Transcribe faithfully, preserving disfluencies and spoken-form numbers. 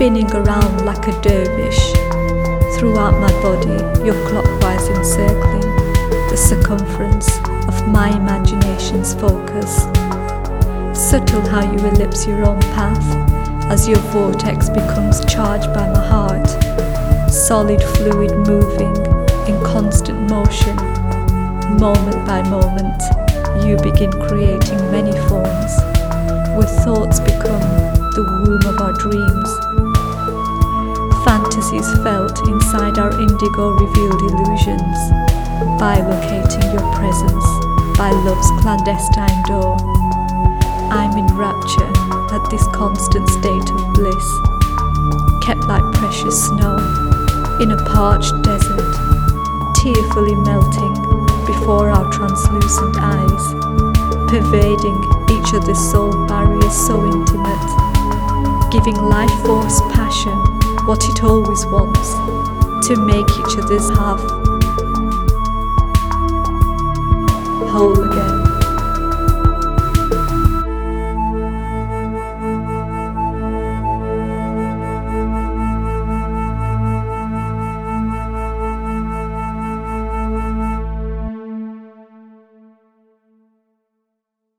spinning around like a dervish. Throughout my body, you're clockwise encircling the circumference of my imagination's focus. Subtle how you ellipse your own path as your vortex becomes charged by my heart. Solid fluid moving in constant motion. Moment by moment, you begin creating many forms, where thoughts become the womb of our dreams. Fantasies felt inside our indigo revealed illusions, bilocating your presence by love's clandestine door. I'm in rapture at this constant state of bliss, kept like precious snow in a parched desert, tearfully melting before our translucent eyes, pervading each other's soul barriers so intimate, giving life force passion what it always wants, to make each other's half whole again.